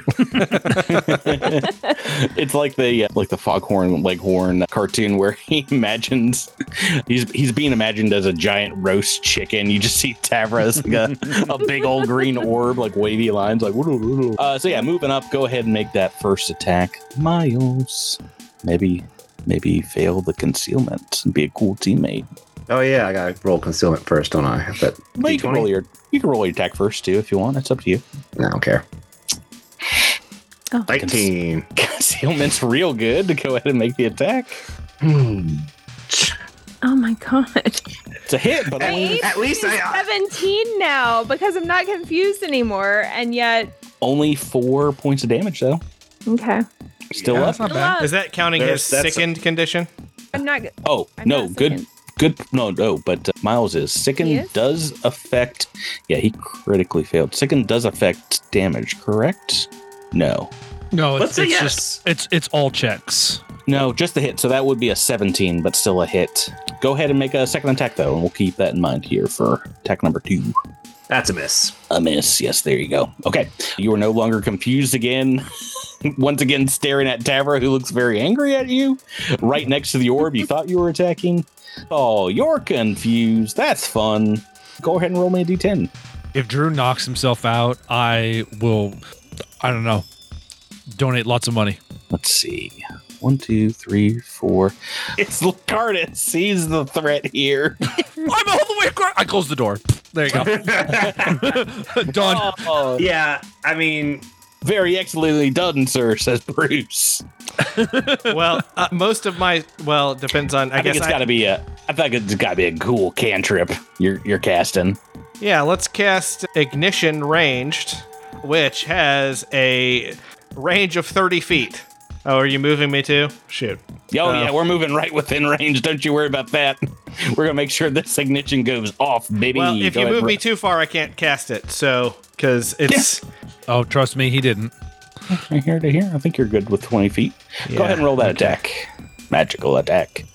It's like the uh, like the Foghorn Leghorn cartoon where he imagines he's he's being imagined as a giant roast chicken. You just see Tavra as like a, a big old green orb, like wavy lines, like. Uh, so yeah, moving up. Go ahead and make that first attack, Miles. Maybe maybe fail the concealment and be a cool teammate. Oh yeah, I gotta roll concealment first, don't I? But But you can roll your you can roll your attack first too if you want. It's up to you. I don't care. Oh. nineteen. Concealment's real good to go ahead and make the attack. Hmm. Oh my god. It's a hit, but My only, A P at least is I- seventeen now because I'm not confused anymore, and yet only four points of damage though. okay. Still Yeah, up. That's not bad. Is that counting There's- his that's a- sickened condition? I'm not. g- Oh I'm no, not good, sickened. good. No, no, but uh, Miles is sicken He is? does affect. Yeah, he critically failed. Sicken does affect damage, correct? No, No, Let's it's, say it's yes. just it's it's all checks. no, just the hit. So that would be a seventeen, but still a hit. Go ahead and make a second attack though, and we'll keep that in mind here for attack number two. That's a miss. A miss. Yes, there you go. Okay, you are no longer confused again. Once again, staring at Tavra, who looks very angry at you, right next to the orb you thought you were attacking. Oh, you're confused. That's fun. Go ahead and roll me a d ten. If Drew knocks himself out, I will. I don't know. Donate lots of money. Let's see. One, two, three, four. It's Lucardus. Sees the threat here. I'm all the way across. I close the door. There you go. Done. Oh, Yeah, I mean, very excellently done, sir, says Bruce. Well, uh, most of my well it depends on. I, I, guess think it's I, got to be a. I think it's got to be a cool cantrip you're you're casting. yeah. Let's cast ignition ranged, which has a range of thirty feet. Oh, are you moving me too? Shoot. Oh, Uh, yeah, we're moving right within range. Don't you worry about that. We're going to make sure this ignition goes off, baby. Well, if Go you ahead, move Bru- me too far, I can't cast it. So, because it's Oh, trust me, he didn't. Right here to here. I think you're good with twenty feet. Yeah, Go ahead and roll that attack. Magical attack.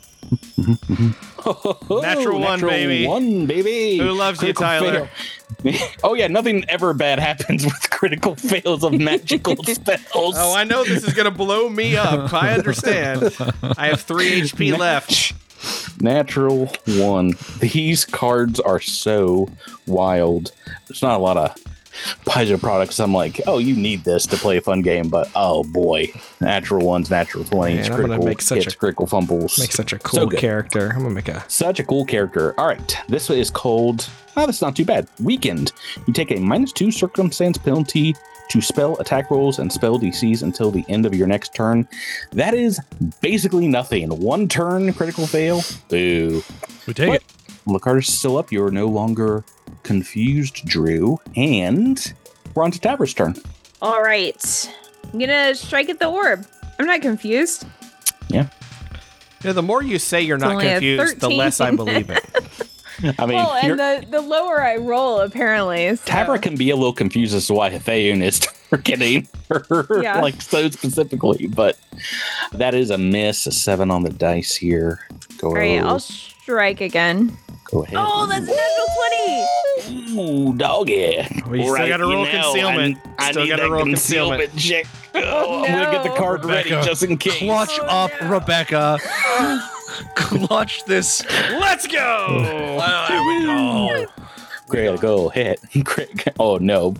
Natural one, baby. One, baby. Who loves you, Tyler? fail. Oh, yeah, nothing ever bad happens with critical fails of magical spells. Oh, I know this is gonna blow me up. I understand. I have three H P left. Natural one. These cards are so wild. There's not a lot of Paizo products. I'm like, oh, you need this to play a fun game, but oh boy, natural ones, natural twenties, Man, I'm gonna critical make such hits, a- critical fumbles. Make such a So cool good. character. I'm gonna make a. Such a cool character. All right, this is called. Oh, that's not too bad. Weakened. You take a minus two circumstance penalty to spell attack rolls and spell D Cs until the end of your next turn. That is basically nothing. One turn critical fail. Boo. We take But it. Lucar's still up. You're no longer confused, Drew. And we're on to Tavra's turn. All right. I'm gonna strike at the orb. I'm not confused. You know, the more you say you're not only a confused, the less I thirteen. believe it. I mean, Well, you're- and the, the lower I roll, apparently. So. Tavra can be a little confused as to why Hethaeun is targeting her, Yeah. like so specifically, but that is a miss. A seven on the dice here. Go, All right, I'll strike again. go ahead. Oh, that's a natural twenty. Ooh, doggy. Well, you still Right, gotta roll you know, concealment. I, I Still need gotta that roll concealment check. Oh, Oh, I'm gonna get the no. card ready Rebecca, just in case. Clutch Oh, up, no. Rebecca. Clutch this. Let's go. There we go. Great, go hit. Crit- Oh no,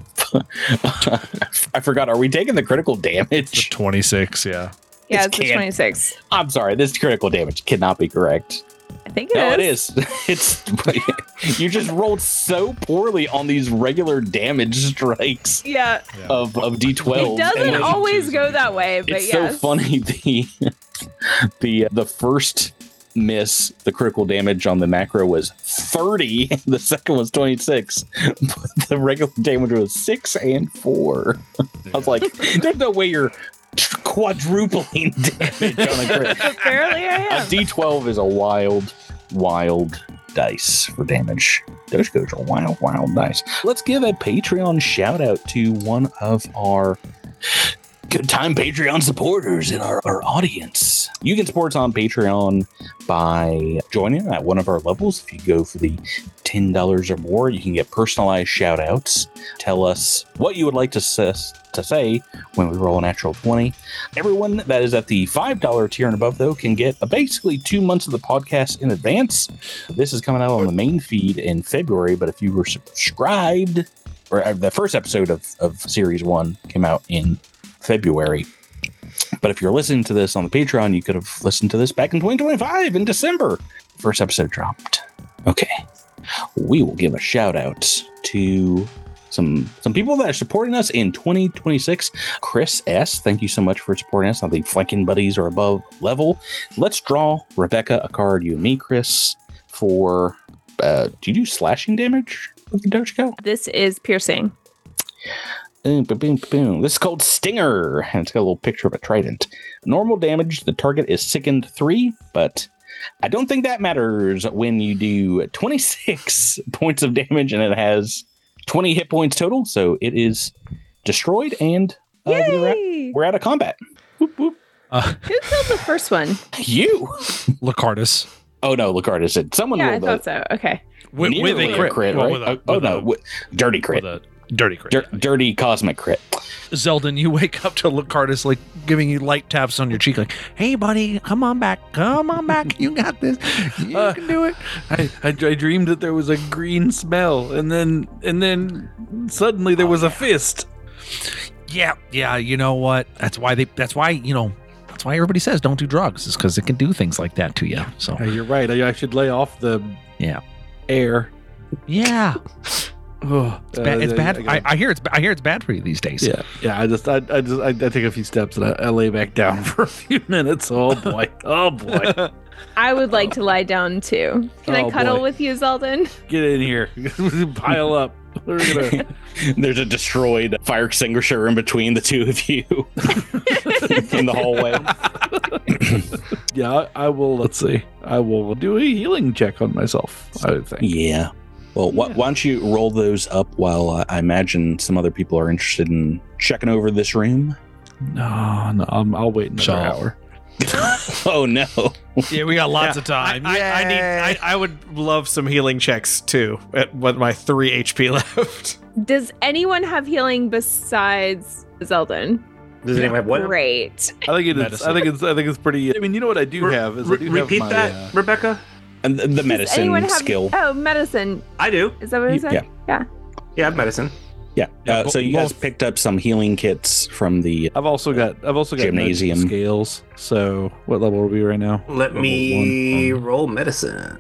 I forgot. Are we taking the critical damage? twenty-six, yeah. Yeah, It's it's a can- twenty-six. I'm sorry. This critical damage cannot be correct. I think it No, is. it is. It's you just rolled so poorly on these regular damage strikes Yeah, of of D twelve. it doesn't always go that way, but It's yes. so funny. The the the first miss, the critical damage on the macro was thirty. The second was twenty-six. But the regular damage was six and four. I was like, there's no way you're quadrupling damage on a crit. Apparently, I A am. D twelve is a wild, wild dice for damage. Those goes are wild, wild nice. Let's give a Patreon shout out to one of our good time Patreon supporters in our, our audience. You can support us on Patreon by joining at one of our levels. If you go for the ten dollars or more, you can get personalized shout outs. Tell us what you would like to, s- to say when we roll a natural twenty. Everyone that is at the five dollars tier and above, though, can get a basically two months of the podcast in advance. This is coming out on the main feed in February, but if you were subscribed, or uh, the first episode of, of Series one came out in February. But if you're listening to this on the Patreon, you could have listened to this back in twenty twenty-five in December. First episode dropped. Okay. We will give a shout out to some some people that are supporting us in twenty twenty-six. Chris S., thank you so much for supporting us on the Flanking Buddies or above level. Let's draw Rebecca a card, you and me, Chris, for, uh, do you do slashing damage with the Dochiko? This is piercing. Boom, boom, boom, boom. This is called Stinger, and it's got a little picture of a trident. Normal damage, the target is sickened three, but I don't think that matters when you do twenty-six points of damage and it has twenty hit points total, so it is destroyed, and uh, we're, at, we're out of combat. Whoop, whoop. Uh, Who killed the first one? You! Lacardis. Oh no, Lacardis said someone Yeah, I rolled thought a, so. Okay. With, with nearly a crit. right? Well, with a- oh, oh, with no, a- with, dirty crit. With a dirty crit. Dir- dirty cosmic crit. Zeldin, you wake up to Lacardis like giving you light taps on your cheek, like, "Hey, buddy, come on back, come on back, you got this, you Uh, can do it." I, I, I dreamed that there was a green smell, and then and then suddenly there was a fist. Yeah, yeah. You know what? That's why they. That's why you know. That's why everybody says don't do drugs, is because it can do things like that to you. So Uh, you're right. I, I should lay off the yeah, air. yeah. Oh, It's bad. It's bad. I, I hear it's. I hear it's bad for you these days. yeah, yeah. I just, I, I just, I, I take a few steps and I, I lay back down for a few minutes. Oh boy, oh boy. I would like to lie down too. Can Oh, I cuddle boy. with you, Zeldin? Get in here, pile up. We're gonna. There's a destroyed fire extinguisher in between the two of you in the hallway. Yeah, I, I will. Let's see. I will do a healing check on myself. I would think. Yeah. Well, wh- why don't you roll those up while uh, I imagine some other people are interested in checking over this room? No, no. I'll, I'll wait another Sure. hour. Oh, no. Yeah, we got lots Yeah, of time. I, I, I need. I, I would love some healing checks too. At what my three H P left. Does anyone have healing besides Zeldin? Does anyone have what? Great. I think it is. Medicine. I think it's. I think it's pretty. I mean, you know what I do Re- have is I re- do have repeat my, that, uh, Rebecca. And the, the Does medicine anyone have, skill. Oh, medicine. I do. Is that what it said? Yeah. Yeah. Yeah, I have medicine. Yeah. Yeah, Uh, bo- so you guys both- picked up some healing kits from the. I've also got. I've also got Gymnasium. medical scales. So what level are we right now? Let Level me one. roll medicine.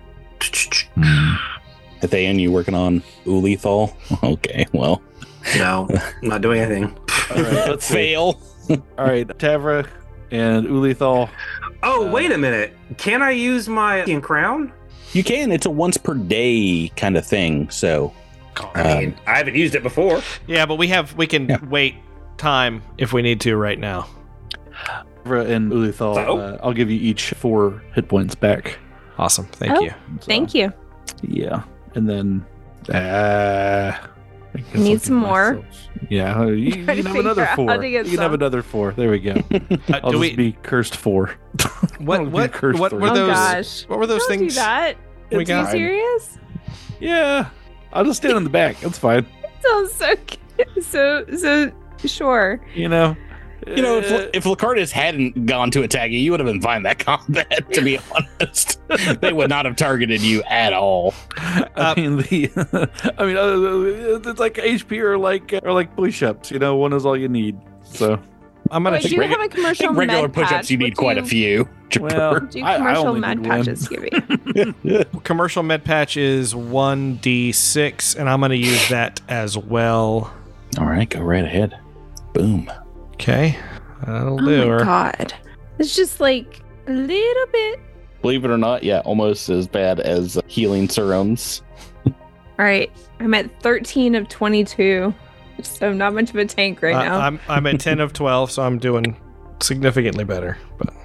Nathaniel, you working on Ulithol? Okay, well. No, I'm not doing anything. All right, let's see. Fail. All right, Tavra and Ulithol. Oh, Uh, wait a minute. Can I use my crown? You can. It's a once per day kind of thing. So. I mean, I haven't used it before. Yeah, but we have. We can Yeah. wait time if we need to right now. Tavra and Ulithol. So? Uh, I'll give you each four hit points back. Awesome. Thank Oh. you. So, Thank you. Yeah, and then. Uh, I guess Need I'll give some more? myself- Yeah, you, you Trying can to have figure another out how four. to You get can have some. another four. There we go. Uh, I'll do just we? be cursed four. What? I'll be What? cursed What three. were Oh, those? gosh. What were those Don't things? do that. We Are you got? fine. serious? Yeah, I'll just stand in the back. That's fine. Sounds so cute. so so sure. You know. You know, Uh, if, if Lacardis hadn't gone to attack you, you would have been fine that combat, to be honest. They would not have targeted you at all. I Uh, mean, the. I mean, uh, it's like H P or like or like push-ups. You know, one is all you need. So. I'm gonna. Wait, do you regu- have a I commercial think regular med push-ups, patch? you need Would quite a you- few. Well, Do I- I commercial only med need one. patches give you? commercial med patch is one d six, and I'm gonna use that as well. All right, go right ahead. Boom. Okay, that'll Oh do my her. god. It's just like a little bit. Believe it or not, yeah, almost as bad as healing serums. All right. I'm at thirteen of twenty-two. So not much of a tank right Uh, now. I'm I'm at ten of twelve, so I'm doing significantly better. But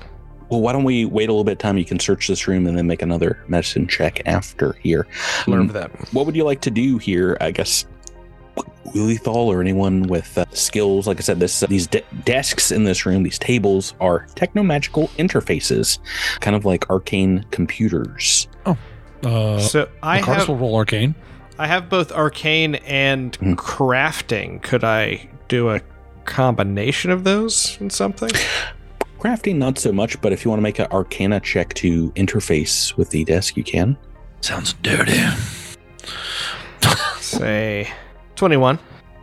Well, why don't we wait a little bit of time? You can search this room and then make another medicine check after here. Learn that. What would you like to do here? I guess Lilithal or anyone with uh, skills. Like I said, this uh, these de- desks in this room, these tables are technomagical interfaces, kind of like arcane computers. Oh, uh, So I Cardis have will roll arcane. I have both arcane and Mm. crafting. Could I do a combination of those in something? Crafting, not so much, but if you want to make an Arcana check to interface with the desk, you can. Sounds dirty. Say twenty-one.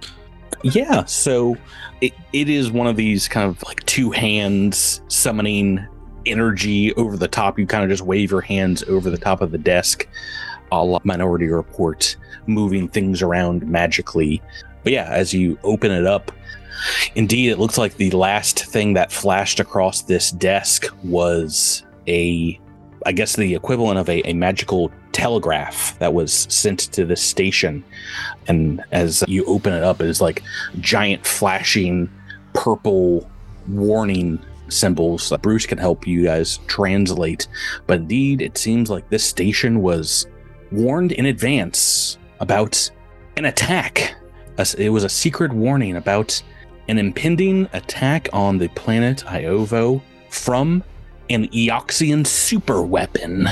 Yeah, so it, it is one of these kind of like two hands summoning energy over the top. You kind of just wave your hands over the top of the desk, a la Minority Report, moving things around magically. But yeah, as you open it up, indeed, it looks like the last thing that flashed across this desk was a, I guess, the equivalent of a, a magical telegraph that was sent to this station. And as you open it up, it is like giant flashing purple warning symbols that Bruce can help you guys translate. But indeed, it seems like this station was warned in advance about an attack. It was a secret warning about an impending attack on the planet Iovo from an Eoxian super weapon.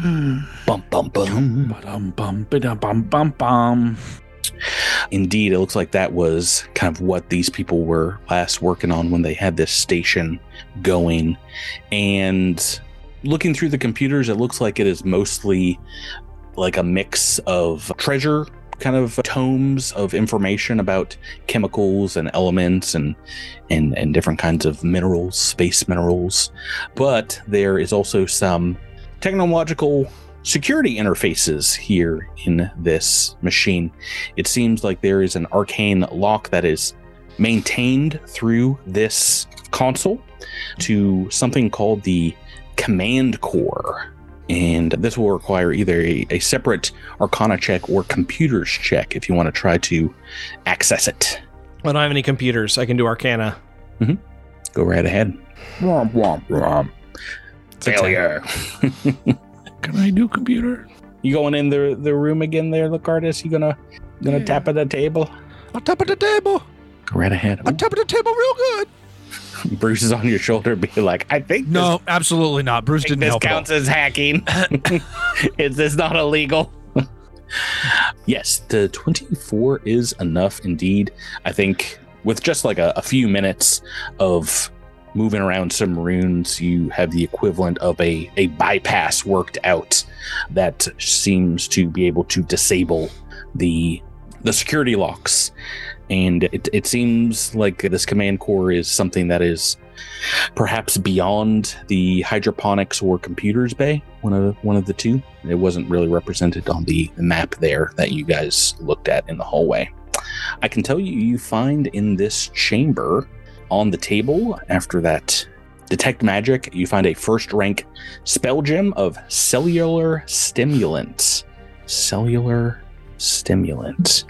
Bum bum bum. Ba-dum, bum, ba-dum, bum, bum, bum. Indeed, it looks like that was kind of what these people were last working on when they had this station going. And looking through the computers, it looks like it is mostly like a mix of treasure kind of tomes of information about chemicals and elements and, and and different kinds of minerals, space minerals. But there is also some technological security interfaces here in this machine. It seems like there is an arcane lock that is maintained through this console to something called the Command Core. And this will require either a, a separate Arcana check or computers check if you want to try to access it. I don't have any computers. I can do Arcana. Go right ahead. Womp, womp, womp. Failure. Can I do computer? You going in the the room again there, Lucardis? You gonna gonna Yeah. tap at the table? I'll tap at the table. Go right ahead. I'll tap at the table real good. Bruce is on your shoulder, be like, I think this, No, absolutely not. Bruce I think didn't this help at all. counts as hacking. Is this not illegal? Yes, the twenty-four is enough indeed. I think with just like a, a few minutes of moving around some runes, you have the equivalent of a, a bypass worked out that seems to be able to disable the the security locks. And it, it seems like this command core is something that is perhaps beyond the hydroponics or computers bay, one of the, one of the two. It wasn't really represented on the, the map there that you guys looked at in the hallway. I can tell you, you find in this chamber on the table after that detect magic, you find a first rank spell gem of cellular stimulant. Cellular stimulant.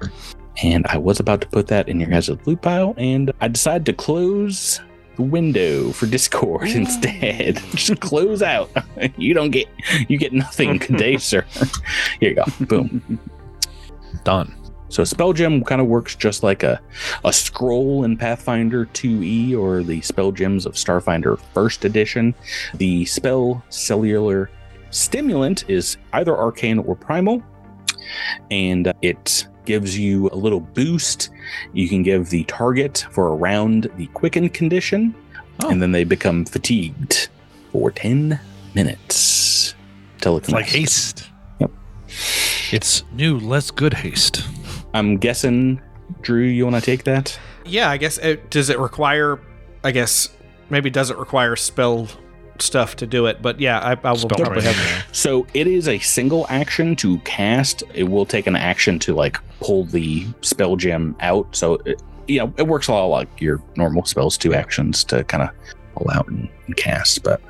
And I was about to put that in your guys' loot pile, and I decided to close the window for Discord instead. Just close out. You don't get, you get nothing today, sir. Here you go. Boom. Done. So spell gem kind of works just like a, a scroll in Pathfinder two E or the spell gems of Starfinder first edition. The spell cellular stimulant is either arcane or primal, and it gives you a little boost. You can give the target for around the quickened condition, Oh. and then they become fatigued for ten minutes. Till it's It's like next. haste. Yep. It's new, less good haste. I'm guessing, Drew, you want to take that? Yeah, I guess. It, does it require? I guess maybe does it require spell stuff to do it? But yeah, I, I will Spell probably training. have. So it is a single action to cast. It will take an action to like pull the spell gem out. So it, you know, it works a lot like your normal spells, two actions to kind of pull out and, and cast. But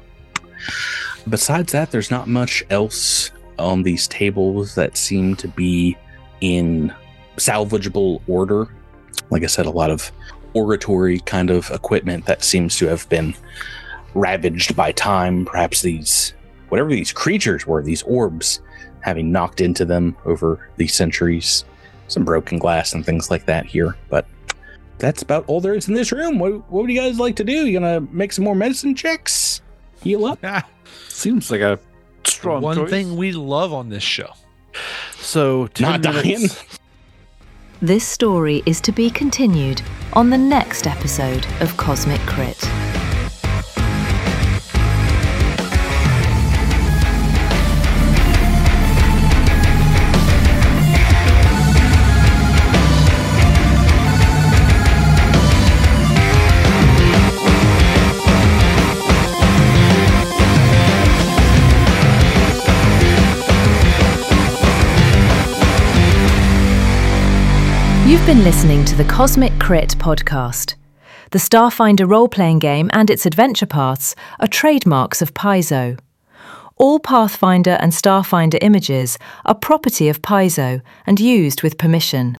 besides that, there's not much else on these tables that seem to be in salvageable order. Like I said, a lot of oratory kind of equipment that seems to have been ravaged by time. Perhaps these, whatever these creatures were, these orbs, having knocked into them over the centuries. Some broken glass and things like that here. But that's about all there is in this room. What, what would you guys like to do? You gonna make some more medicine checks? Heal up? Seems like a strong One choice. thing we love on this show. So, ten Not minutes. dying. This story is to be continued on the next episode of Cosmic Crit. You've been listening to the Cosmic Crit podcast. The Starfinder role-playing game and its adventure paths are trademarks of Paizo. All Pathfinder and Starfinder images are property of Paizo and used with permission.